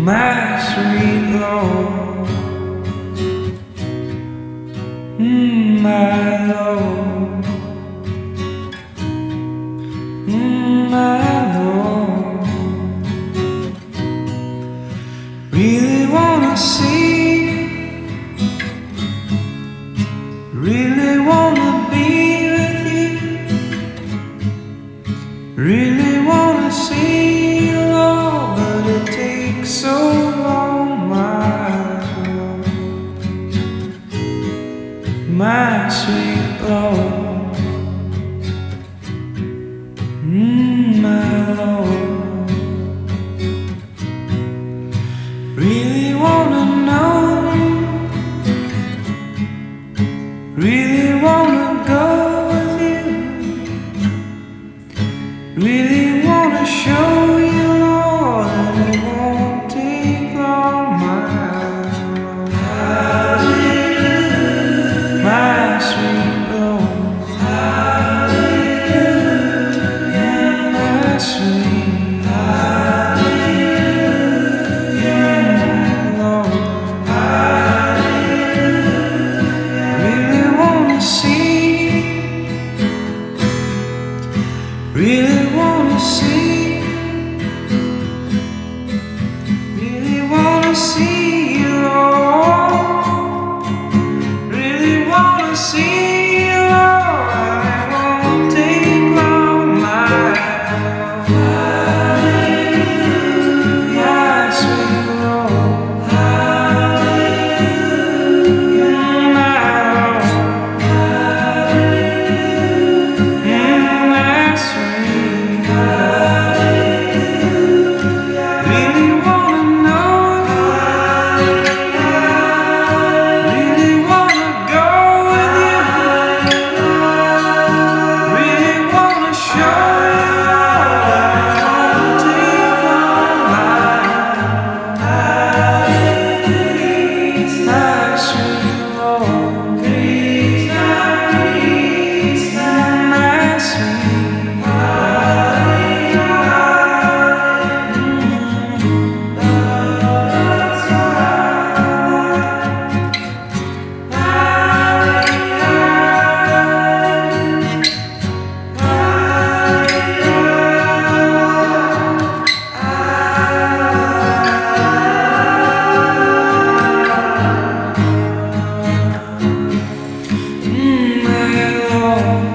my sweet Lord, my Lord, my Lord. Really wanna see, really wanna be with you, really wanna see you, Lord, but it takes so long, my sweet Lord, my Lord. Really wanna know you, really wanna go with you, really wanna show you, Lord, and it won't take long, my sweet Lord, my sweet Lord. Really wanna see, really wanna see, really wanna see you, Lord, really wanna see you, Lord, and it won't take long, my sweet Lord, my sweet really wanna know you, really wanna go with you, really wanna show you, take my sweet Lord, my sweet my Lord.